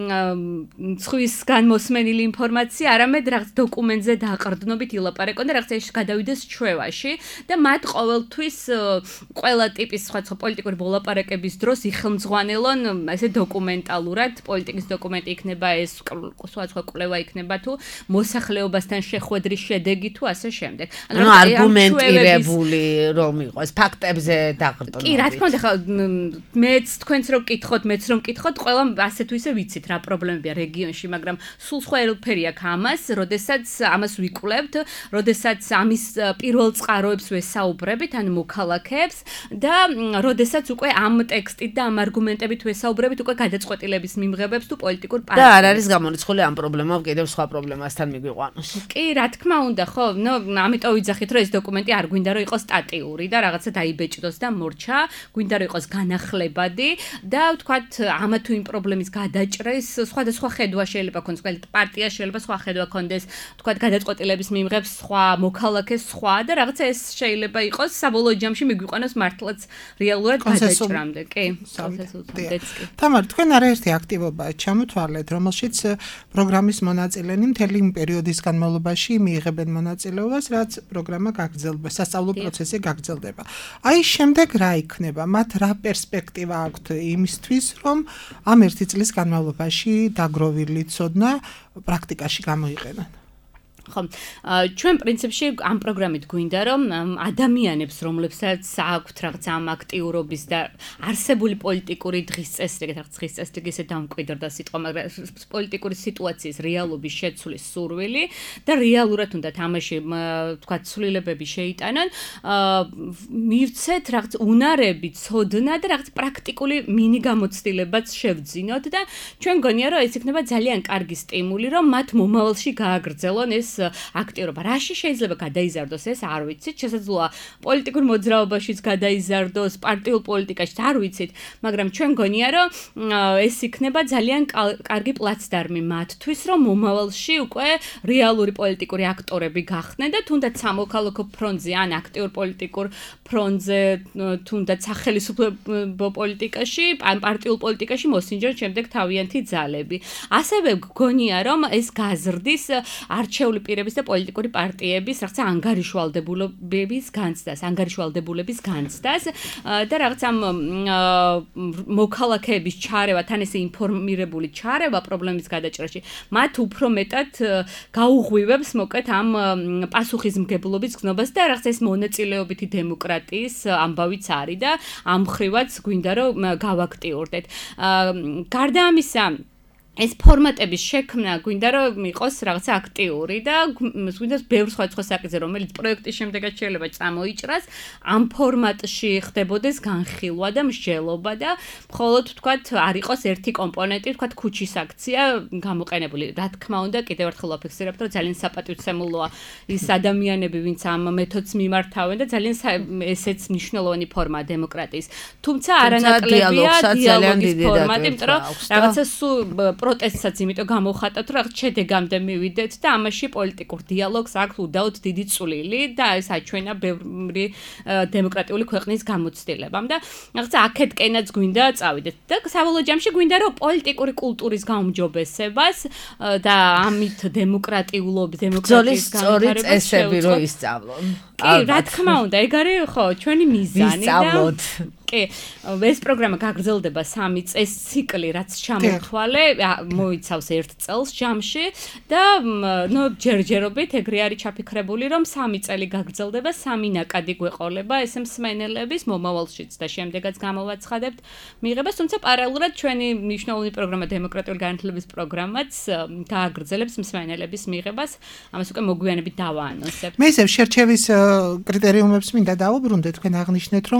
სხვისგან მოსმენილი ინფორმაცია, არამედ რაღაც დოკუმენტზე დააყრდნობით ილაპარაკონ და რაღაცა ეს გადავიდეს ჩვევაში და მათ ყოველთვის ყველა ტიპის სხვა პოლიტიკური მოლაპარაკების დროს იხელმძღვანელონ ესე დოკუმენტალურად, პოლიტიკის დოკუმენტი იქნება ეს სხვა სხვა კვლევა იქნება თუ მოსახლეობასთან შეხვედრის შედეგი თუ ასე შემდეგ. ანუ არგუმენტირებული რომ იყოს, ფაქტებზე დაყრდნობით. კი, რა თქმა უნდა, ხა მეც თქვენც რომ გკითხოთ, მეც რომ გკითხოთ, ყველა ასე თუ ისე ვიცით რა პრობლემებია რეგიონში, მაგრამ სულ სხვა ელფერი აქვს ამას, როდესაც ამას ვიკვლევთ, როდესაც ამის პირველ წყაროებს ვესაუბრებით, ანუ მოქალაქეებს და როდესაც უკვე ამ ტექსტით და ამ არგუმენტებით ვესაუბრებით უკვე გადაწყვეტილების მიმღებებს თუ პოლიტიკურ პარტიებს. და არ არის გამორიცხული ამ პრობლემამ კიდევ სხვა პრობლემასთან მიგვიყვანოს. კი, რა თქმა უნდა, ხო, ნუ ამიტომ ვიძახით, რომ ეს დოკუმენტი არ გვინდა რომ იყოს სტატიური და რაღაცა დაიბეჭდოს და მორჩა, გვინდა რომ იყოს განახლებადი და ვთქვათ, ამა თუ იმ პრობლემის გადაჭრეს სხვადასხვა ხედვა შეიძლება ქონდეს, პარტია შეიძლება სხვა ხედვა ქონდეს, ვთქვათ, გადაწყვეტილების მიმღებს სხვა, მოქალაქეს სხვა და რაღაც რაღაცა ეს შეიძლება იყოს საბოლოო ჯამში მიგვიყვანოს მართლაც რეალურად გადაჭრამდე, კი? კონსენსუსამდეც კი. თამარ, თქვენ არაერთი აქტივობა ჩამოთვალეთ, რომელშიც პროგრამის მონაწილენი მთელი იმ პერიოდის განმავლობაში მიიღებენ მონაწილეობას, რაც პროგრამა გაგრძელდება, სასწავლო პროცესი გაგრძელდება. აი, შემდეგ რა იქნება? მათ რა პერსპექტივა აქვთ იმისთვის, რომ ამ ერთი წლის განმავლობაში დაგროვილი ცოდნა პრაქტიკაში გამოიყენონ? ხო, ჩვენ პრინციპში ამ პროგრამით გვინდა რომ ადამიანებს, რომლებსაც აქვთ რაღაც ამ აქტიურობის და არსებული პოლიტიკური დღის წესრიგი, რაღაც დღის წესრიგი ისე დამკვიდრდა სიტყვა, მაგრამ პოლიტიკური სიტუაციის რეალობის შეცვლის სურვილი და რეალურად უნდა თამაში, თქვა, ცვლილებები შეიტანონ, მივცეთ რაღაც უნარები, ცოდნა და რაღაც პრაქტიკული მინი გამოცდილებაც შევძინოთ და ჩვენ გონია რომ ეს იქნება ძალიან კარგი სტიმული, რომ მათ მომავალში გააგრძელონ ეს აქტიურობა. რაში შეიძლება გადაიზარდოს ეს არ ვიცით, შესაძლოა პოლიტიკურ მოძრაობაშიც გადაიზარდოს, პარტიულ პოლიტიკაშიც არ ვიცით, მაგრამ ჩვენ გონია რომ ეს იქნება ძალიან კარგი პლაცდარმი მათთვის, რომ მომავალში უკვე რეალური პოლიტიკური აქტორები გახდნენ და თუნდაც სამოქალაქო ფრონტზე ან აქტიურ პოლიტიკურ ფრონტზე, თუნდაც სახელმწიფო პოლიტიკაში, ან პარტიულ პოლიტიკაში მოსინჯონ შემდეგ თავიანთი ძალები. ასევე გონია რომ ეს გაზრდის არჩეული პირების და პოლიტიკური პარტიების რაღაცა ანგარიშვალდებულების განცდას, ანგარიშვალდებულების განცდას და რაღაც ამ მოქალაქეების ჩარევა, თან ესე ინფორმირებული ჩარევა პრობლემის გადაჭრაში, მათ უფრო მეტად გაუღვივებს მოკეთ ამ პასუხისმგებლობის გზნობას და რაღაც ეს მონაწილეობითი დემოკრატიის ამბავიც არის და ამ ხრივაც გვინდა რომ გავაქტიურდეთ. გარდა ამისა ეს ფორმატების შექმნა გვინდა რომ იყოს რაღაცა აქტიური და გვინდა ბევრ სხვადასხვა საკითხზე, რომელიც პროექტის შემდეგაც შეიძლება წამოიჭრას, ამ ფორმატში ხდებოდეს განხილვა და მსჯელობა და მხოლოდ თქვათ არ იყოს ერთი კომპონენტი, თქვათ ქუჩის აქცია გამოყენებული. რა თქმა უნდა, კიდევ ერთხელ ვაფიქსირებთ, რომ ძალიან საპატივცემულოა ის ადამიანები, ვინც ამ მეთოდს მიმართავენ და ძალიან ესეც მნიშვნელოვანი ფორმაა დემოკრატიის. თუმცა არანაკლებია დიალოგის ფორმატი, იმიტომ რომ რაღაცა სულ პროტესტსაც იმიტომ გამოვხატავთ, რომ შედეგამდე მივიდეთ და ამაში პოლიტიკურ დიალოგს აქვს უდაოდ დიდი წვლილი და ეს აჩვენა ბევრი დემოკრატიული ქვეყნის გამოცდილებამ და რაღაცა აქეთკენაც გვინდა წავიდეთ და საბოლოო ჯამში გვინდა რომ პოლიტიკური კულტურის გაუმჯობესებას და ამით დემოკრატიულობის, დემოკრატიის განვითარებას წესები რო ისწავლონ. კი, რა თქმა უნდა, ეგ არის ხო, ჩვენი მიზანი და კი, ეს პროგრამა გაგრძელდება სამი წეს ციკლი, რაც ჩამოთვალე, მოიცავს ერთ წელს ჯამში და ნუ ჯერჯერობით ეგრე არის ჩაფიქრებული, რომ სამი წელი გაგრძელდება, სამი ნაკადი გვეყოლება ეს მსმენელების მომავალშიც და შემდეგაც გამოვაცხადებთ მიღებას, თუმცა პარალელურად ჩვენი მნიშვნელოვანი პროგრამა დემოკრატიული განათლების პროგრამაც გააგრძელებს მსმენელების მიღებას, ამას უკვე მოგვიანებით დავაანონსებთ. მე ისევ შერჩევის კრიტერიუმებს მინდა დავუბრუნდეთ, თქვენ აღნიშნეთ, რომ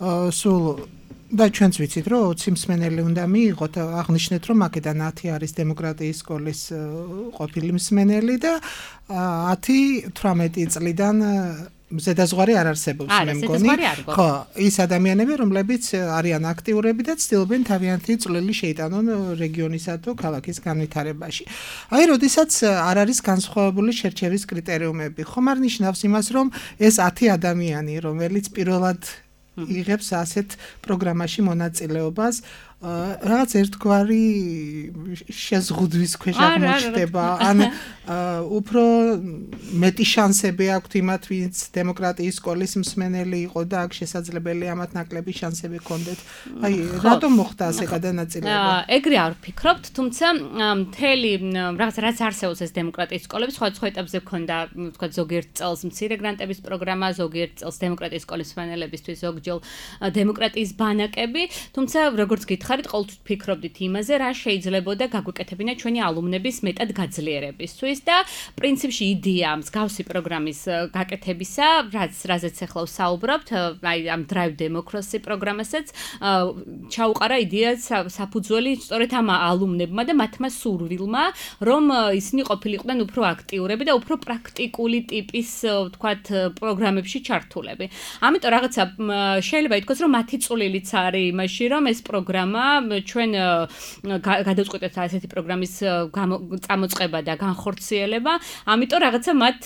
და ჩვენც ვიცით, რომ ოცი მსმენელი უნდა მიიღოთ, აღნიშნეთ, რომ აქედან ათი არის დემოკრატიის სკოლის ყოფილი მსმენელი და ათი თვრამეტი წლიდან ზედაზღვარი არ არსებობს, მე მგონი. ხო, ის ადამიანები, რომლებიც არიან აქტიურები და ცდილობენ თავიანთი წვლილი შეიტანონ რეგიონისა თუ ქალაქის განვითარებაში. აი, როდესაც არ არის განსხვავებული შერჩევის კრიტერიუმები, ხომ არ ნიშნავს იმას, რომ ეს ათი ადამიანი, რომელიც პირველად იღებს ასეთ პროგრამაში მონაწილეობას, რაღაც ერთგვარი შეზღუდვის ქვეშ აღმოჩნდება, ან უფრო მეტი შანსები აქვთ იმათ, ვინც დემოკრატიის სკოლის მსმენელი იყო და აქ შესაძლებელია ამათ ნაკლები შანსები ჰქონდეთ. აი, რატომ მოხდა ასე გადანაწილება? ეგრე არ ვფიქრობთ, თუმცა მთელი რაღაც რაც არსებობს ეს დემოკრატიის სკოლები, სხვადასხვა ეტაპზე ჰქონდა, თქვა ზოგიერთ წელს მცირე გრანტების პროგრამა, ზოგიერთ წელს დემოკრატიის სკოლის მსმენელებისთვის ზოგჯერ დემოკრატიის ბანაკები, თუმცა როგორც გითხარით, ყოველთვის ფიქრობდით იმაზე, რა შეიძლებოდა გაგვეკეთებინა ჩვენი ალუმნების მეტად გაძლიერებისთვის და პრინციპში იდეა მსგავსი პროგრამის გაკეთებისა, რაც რაზეც ახლა ვსაუბრობთ, აი ამ Drive Democracy პროგრამასაც ჩაუყარა იდეა საფუძველი სწორედ ამ ალუმნებმა და მათმა სურვილმა, რომ ისინი ყოფილიყვნენ უფრო აქტიურები და უფრო პრაქტიკული ტიპის, ვთქვათ, პროგრამებში ჩართულები. ამიტომ რაღაცა შეიძლება ითქვას, რომ მათი წვლილიც არის იმაში, რომ ეს პროგრამა პროგრამა, ჩვენ გადავწყვეტეთ ასეთი პროგრამის წამოწყება და განხორციელება, ამიტომ რაღაცა მათ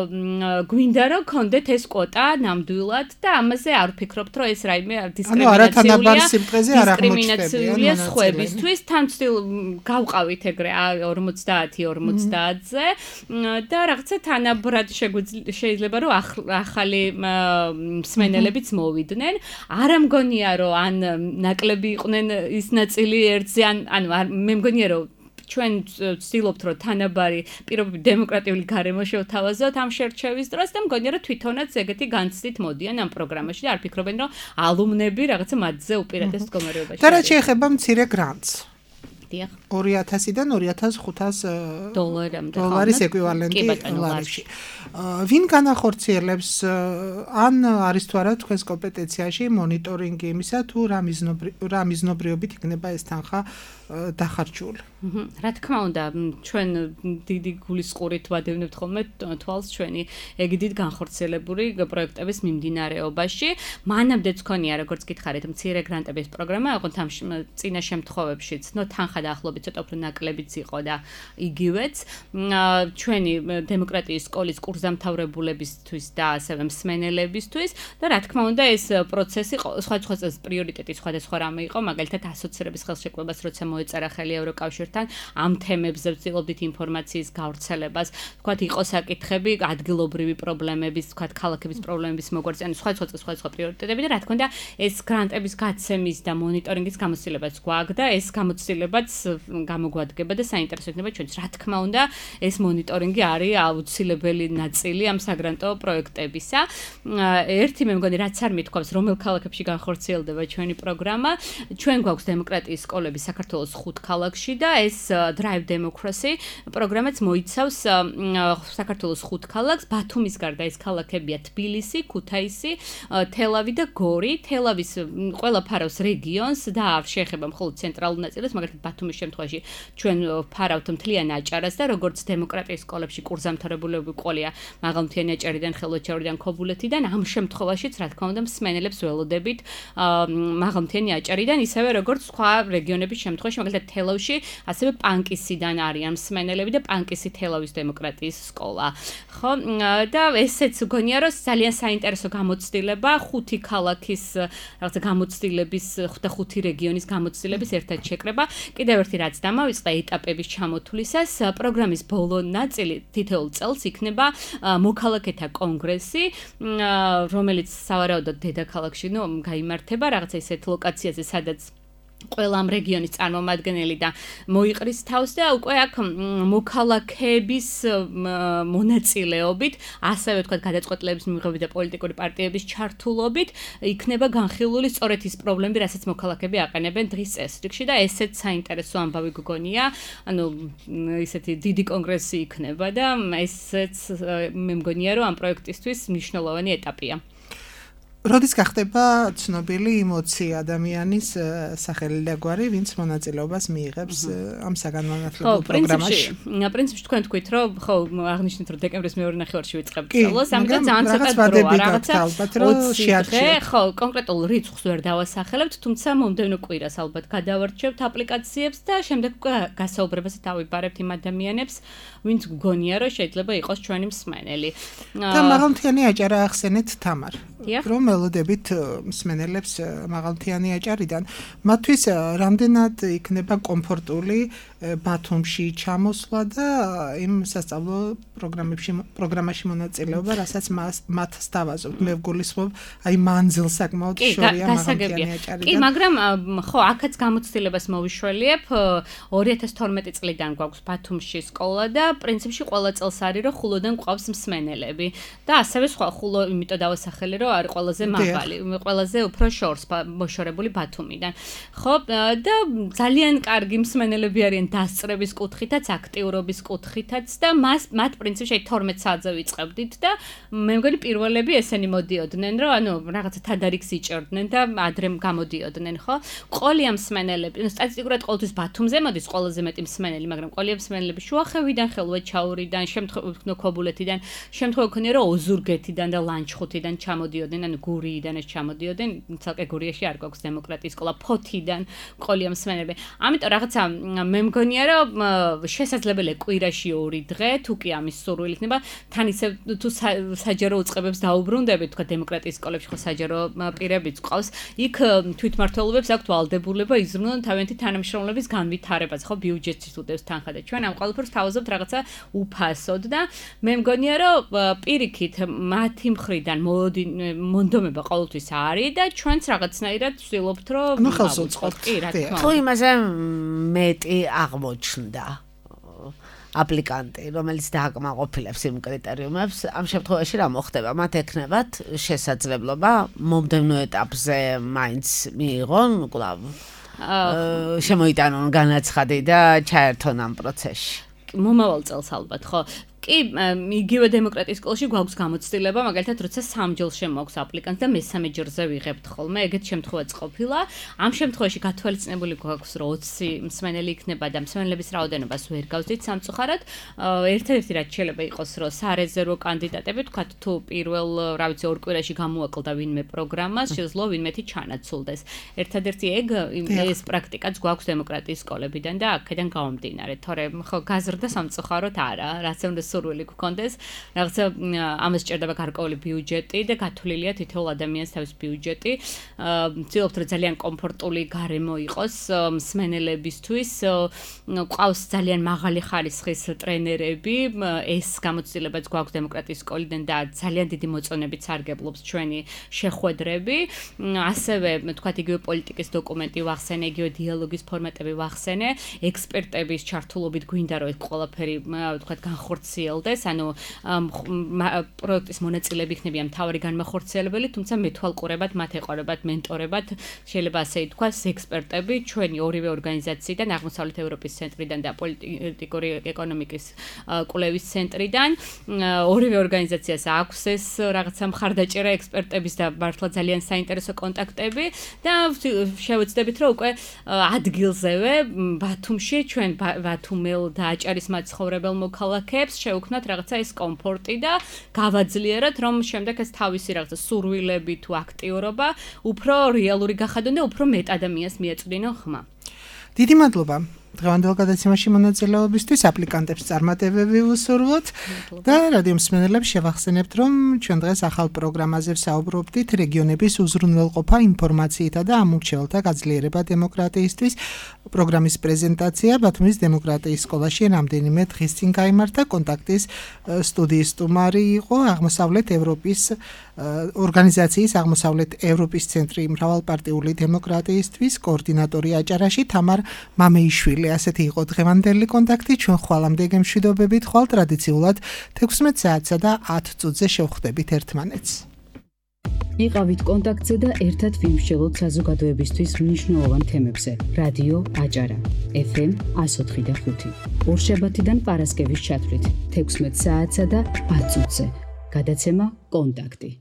გვინდა რომ კონდეთ ეს კვოტა ნამდვილად და ამაზე არ ვფიქრობთ რომ ეს რაიმე დისკრიმინაციულია დისკრიმინაციულია სხვებისთვის თან ვცდილ გავყავით ეგრე ორმოცდაათი ორმოცდაათზე და რაღაცა თანაბრად შეიძლება რომ ახალი მსმენელებიც მოვიდნენ არ ამგონია რომ ან ნაკლები იყვნენ ის ნაწილი ერთზე ან ანუ მე მგონია რომ ჩვენ ვცდილობთ რომ თანაბარი პირობები დემოკრატიული გარემო შევთავაზოთ ამ შერჩევის დროს და მგონია რომ თვითონაც ეგეთი განცდით მოდიან ამ პროგრამაში და არ ფიქრობენ რომ ალუმნები რაღაცა მათზე უპირატეს მდგომარეობაში და რა შეეხება მცირე გრანტს ორი ათასიდან ორი ათას ხუთას დოლარამდე დოლარის ეკვივალენტი ლარში. ვინ განახორციელებს ან არის თუ არა თქვენს კომპეტენციაში მონიტორინგი იმისა თუ რა მიზნობრიობით იქნება ეს თანხა დახარჯული? რა თქმა უნდა, ჩვენ დიდი გულისყურით ვადევნებთ ხოლმე თვალს ჩვენი ეგიდით განხორციელებული პროექტების მიმდინარეობაში. მანამდეც ქონია, როგორც გითხარით, მცირე გრანტების პროგრამა, ოღონდ ამ წინა შემთხვევებშიც, ნუ თანხა დაახლოებით ცოტა უფრო ნაკლებიც იყო და იგივეც. ჩვენი დემოკრატიის სკოლის კურსდამთავრებულებისთვის და ასევე მსმენელებისთვის და რა თქმა უნდა, ეს პროცესი სხვადასხვა წელს პრიორიტეტი სხვადასხვა რამე იყო, მაგალითად ასოცირების ხელშეკრულებას როცა მოეწერა ხელი ევროკავშირთან ამ თემებზე ვცდილობდით ინფორმაციის გავრცელებას, თქვათ იყო საკითხები, ადგილობრივი პრობლემების, თქვათ ქალაქების პრობლემების მოგვარწევანი, სხვადასხვა სხვადასხვა პრიორიტეტები და რა თქმა უნდა, ეს გრანტების გაცემის და მონიტორინგის გამოცდილებაც გვაქვს და ეს გამოცდილებაც გამოგვადგება და საინტერესო იქნება ჩვენც. რა თქმა უნდა, ეს მონიტორინგი არის აუცილებელი ნაწილი ამ საგრანტო პროექტებისა. ერთი მე მგონი რაც არ მithქვავს, რომელ ქალაქებში განხორციელდება ჩვენი პროგრამა, ჩვენ გვაქვს დემოკრატიის სკოლები საქართველოს ხუთ ქალაქში და ეს Drive Democracy პროგრამაც მოიცავს საქართველოს ხუთ ქალაქს, ბათუმის გარდა ეს ქალაქებია თბილისი, ქუთაისი, თელავი და გორი. თელავის ყველა ფარავს რეგიონს და არ შეეხება მხოლოდ ცენტრალურ ნაწილს, მაგალითად ბათუმის შემთხვევაში ჩვენ ფარავთ მთლიან აჭარას და როგორც დემოკრატიის სკოლებში კურსდამთავრებულები ყოლია მაღალმთიანი აჭარიდან, ხელვაჩაურიდან, ქობულეთიდან, ამ შემთხვევაშიც რა თქმა უნდა მსმენელებს ველოდებით მაღალმთიანი აჭარიდან, ისევე როგორც სხვა რეგიონების შემთხვევაში, მაგალითად თელავში ასევე პანკისიდან არიან მსმენელები და პანკისი თელავის დემოკრატიის სკოლა. ხო და ესეც გონია რომ ძალიან საინტერესო გამოცდილება ხუთი ქალაქის რაღაცა გამოცდილების და ხუთი რეგიონის გამოცდილების ერთად შეკრება. კიდევ ერთი რაც დამავიწყდა ეტაპების ჩამოთვლისას, პროგრამის ბოლო ნაწილი თითოეულ წელს იქნება მოქალაქეთა კონგრესი, რომელიც სავარაუდოდ დედაქალაქში ნუ გაიმართება რაღაცა ისეთ ლოკაციაზე, სადაც ყველა ამ რეგიონის წარმომადგენელი და მოიყრის თავს და უკვე აქ მოქალაქეების მონაწილეობით, ასევე თქვა გადაწყვეტილების მიღებით და პოლიტიკური პარტიების ჩართულობით იქნება განხილული სწორედ ის პრობლემები, რასაც მოქალაქეები აყენებენ დღის წესრიგში და ესეც საინტერესო ამბავი გგონია. ანუ ისეთი დიდი კონგრესი იქნება და ესეც მე მგონია რომ ამ პროექტისთვის მნიშვნელოვანი ეტაპია. როდის გახდება ცნობილი იმოცი ადამიანის სახელი და გვარი, ვინც მონაწილეობას მიიღებს ამ საგანმანათლებლო პროგრამაში? პრინციპში თქვენ თქვით, რომ ხო აღნიშნეთ, რომ დეკემბრის მეორე ნახევარში ვიწყებთ სწავლას, ამიტომ ძალიან ცოტა დროა, რაღაცა ოცი ხო, კონკრეტულ რიცხვს ვერ დავასახელებთ, თუმცა მომდევნო კვირას ალბათ გადავარჩევთ აპლიკაციებს და შემდეგ გასაუბრებაზე დავიბარებთ იმ ადამიანებს, ვინც გგონია, რომ შეიძლება იყოს ჩვენი მსმენელი. და მაღალმთიანი აჭარა ახსენეთ თამარ. რომ ველოდებით მსმენელებს მაღალმთიანი აჭარიდან, მათთვის რამდენად იქნება კომფორტული ბათუმში ჩამოსვლა და იმ სასწავლო პროგრამებში პროგრამაში მონაწილეობა, რასაც მათ სთავაზობთ. მე ვგულისხმობ, აი მანძილ საკმაოდ შორია მაღალმთიანი აჭარიდან. კი, მაგრამ ხო, აქაც გამოცდილებას მოვიშველიებ. ორი ათას თორმეტი წლიდან გვაქვს ბათუმში სკოლა და პრინციპში ყველა წელს არის, რომ ხულოდან გვყავს მსმენელები და ასევე სხვა ხულო, იმიტომ დავასახელე, რომ არის ყველაზე მაღალი, ყველაზე უფრო შორს მოშორებული ბათუმიდან. ხო, და ძალიან კარგი მსმენელები არიან დასწრების კუთხითაც, აქტიურობის კუთხითაც და მას მათ პრინციპში თორმეტ საათზე ვიწყებდით და მე მგონი პირველები ესენი მოდიოდნენ, რომ ანუ რაღაცა თადარიგს იჭერდნენ და ადრე გამოდიოდნენ, ხო? ყოლია მსმენელები, სტატისტიკურად ყოველთვის ბათუმზე მოდის ყველაზე მეტი მსმენელი, მაგრამ ყოლია მსმენელები შუახევიდან, ხელვაჩაურიდან, შემთხვევით ქობულეთიდან, შემთხვევა ქონია რომ ოზურგეთიდან და ლანჩხუთიდან ჩამოდიოდნენ ჩამოდიოდნენ, ანუ გურიიდან ეს ჩამოდიოდნენ, ცალკე გურიაში არ გვაქვს დემოკრატიის სკოლა, ფოთიდან ყოლია მსმენელები. ამიტომ რაღაცა მე მგონია რომ შესაძლებელია კვირაში ორი დღე, თუ კი ამის სურვილი იქნება, თან ისე თუ საჯარო უწყებებს დაუბრუნდებით, თქვა დემოკრატიის სკოლებში ხო საჯარო პირებიც ყავს, იქ თვითმმართველობებს აქვთ ვალდებულება იზრუნონ თავიანთი თანამშრომლების განვითარებას, ხო ბიუჯეტის უდევს თანხა და ჩვენ ამ ყველაფერს თავაზობთ რაღაცა უფასოდ და მე მგონია რომ პირიქით მათი მხრიდან მონდომება ყოველთვის არის და ჩვენც რაღაცნაირად ვცდილობთ რომ ნუ ხელს უწყობთ. კი, რა თქმა უნდა. თუ იმაზე მეტი აღმოჩნდა აპლიკანტი, რომელიც დააკმაყოფილებს იმ კრიტერიუმებს, ამ შემთხვევაში რა მოხდება? მათ ექნებათ შესაძლებლობა მომდევნო ეტაპზე მაინც მიიღონ, კვლავ შემოიტანონ განაცხადი და ჩაერთონ ამ პროცესში. მომავალ წელს ალბათ, ხო? კი, იგივე დემოკრატიის სკოლაში გვაქვს გამოცდილება, მაგალითად, როცა სამჯერ შემოაქვს აპლიკანტს და მესამე ჯერზე ვიღებთ ხოლმე, ეგეთ შემთხვევაც ყოფილა. ამ შემთხვევაში გათვალისწინებული გვაქვს, რომ ოცი მსმენელი იქნება და მსმენელების რაოდენობას ვერ გავზრდით სამწუხაროდ. ერთ-ერთი რაც შეიძლება იყოს, რომ სარეზერვო კანდიდატები, თქვათ, თუ პირველ, რა ვიცი, ორ კვირაში გამოაკლდა ვინმე პროგრამას, შეძლო ვინმეთი ჩანაცვლდეს. ერთადერთი ეგ ეს პრაქტიკაც გვაქვს დემოკრატიის სკოლებიდან და აქედან გამომდინარე, თორემ ხო გაზრდა სამწუხაროდ არა, რაც უნდა სურვილი გქონდეს, რაღაცა ამას ჭირდება გარკვეული ბიუჯეტი და გათვლილია თითოეულ ადამიანს თავის ბიუჯეტი. ვცდილობთ რომ ძალიან კომფორტული გარემო იყოს მსმენელებისთვის. ყავს ძალიან მაღალი ხარისხის ტრენერები, ეს გამოცდილებაც გვაქვს დემოკრატიის სკოლიდან და ძალიან დიდი მოწონებით სარგებლობს ჩვენი შეხვედრები. ასევე, თქვათ, იგივე პოლიტიკის დოკუმენტი ვახსენე, იგივე დიალოგის ფორმატები ვახსენე, ექსპერტების ჩართულობით გვინდა რომ ეს ყველაფერი, თქვათ, განხორციელდეს. ანუ პროექტის მონაწილეები იქნებიან მთავარი განმახორციელებელი, თუმცა მეთვალყურებად, მათ ეყურებათ, მენტორებად, შეიძლება ასე ითქვას, ექსპერტები ჩვენი ორივე ორგანიზაციიდან, აღმოსავლეთ ევროპის ცენტრიდან და პოლიტიკური ეკონომიკის კვლევის ცენტრიდან. ორივე ორგანიზაციას აქვს ეს რაღაცა მხარდაჭერა ექსპერტების და მართლა ძალიან საინტერესო კონტაქტები და შევეცდებით, რომ უკვე ადგილზევე ბათუმში ჩვენ ბათუმელ და აჭარის მაცხოვრებელ მოქალაქეებს შევქმნათ რაღაცა ეს კომფორტი და გავაძლიეროთ, რომ შემდეგ ეს თავისი რაღაცა სურვილები თუ აქტიურობა უფრო რეალური გახადონ და უფრო მეტ ადამიანს მიეწვდინონ ხმა. დიდი მადლობა დღევანდელ გადაცემაში მონაწილეობისთვის, აპლიკანტებს წარმატებები ვუსურვოთ და რადიო მსმენელებს შევახსენებთ, რომ ჩვენ დღეს ახალ პროგრამაზე ვსაუბრობდით რეგიონების უზრუნველყოფა ინფორმაციითა და ამორჩეველთა გაძლიერება დემოკრატიისთვის. პროგრამის პრეზენტაცია ბათუმის დემოკრატიის სკოლაში რამდენიმე დღის წინ გაიმართა. კონტაქტის სტუდიის სტუმარი იყო აღმოსავლეთ ევროპის ორგანიზაციის აღმოსავლეთ ევროპის ცენტრი მრავალპარტიული დემოკრატიისთვის კოორდინატორი აჭარაში თამარ მამეიშვილი. ასეთი იყო დღევანდელი კონტაქტი. ჩვენ ხვალამდე გემშვიდობებით, ხვალ ტრადიციულად თექვსმეტ საათსა და ათ წუთზე შევხვდებით ერთმანეთს. იყავით კონტაქტზე და ერთად ვიმსჯელოთ საზოგადოებისთვის მნიშვნელოვან თემებზე. რადიო აჭარა ეფ ემ εκατო ოთხი და ხუთი. ორშაბათიდან პარასკევის ჩათვლით თექვსმეტ საათსა და ათ წუთზე. გადაცემა კონტაქტი.